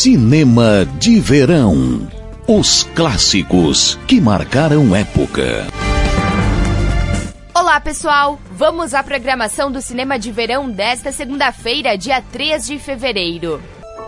Cinema de Verão. Os clássicos que marcaram época. Olá, pessoal! Vamos à programação do Cinema de Verão desta segunda-feira, dia 3 de fevereiro.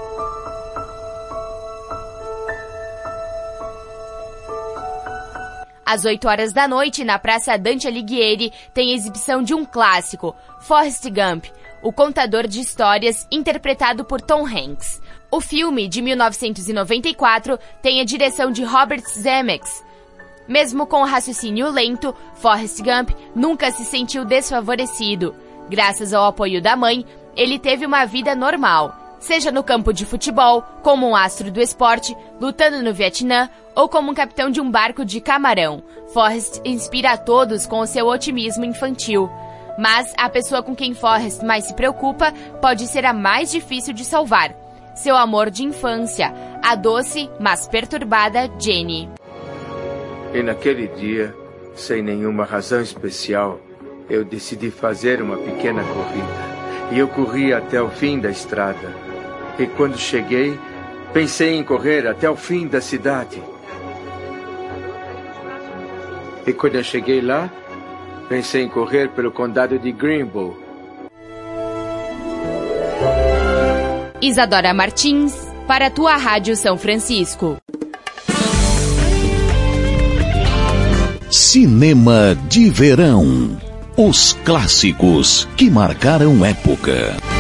Às 8 horas da noite, na Praça Dante Alighieri, tem exibição de um clássico, Forrest Gump, o contador de histórias, interpretado por Tom Hanks. O filme, de 1994, tem a direção de Robert Zemeckis. Mesmo com o raciocínio lento, Forrest Gump nunca se sentiu desfavorecido. Graças ao apoio da mãe, ele teve uma vida normal, seja no campo de futebol, como um astro do esporte, lutando no Vietnã, ou como um capitão de um barco de camarão. Forrest inspira a todos com o seu otimismo infantil. Mas a pessoa com quem Forrest mais se preocupa pode ser a mais difícil de salvar. Seu amor de infância, a doce, mas perturbada Jenny. E naquele dia, sem nenhuma razão especial, eu decidi fazer uma pequena corrida. E eu corri até o fim da estrada. E quando cheguei, pensei em correr até o fim da cidade. E quando eu cheguei lá, pensei em correr pelo condado de Greenbow. Isadora Martins, para a tua Rádio São Francisco. Cinema de Verão. Os clássicos que marcaram época.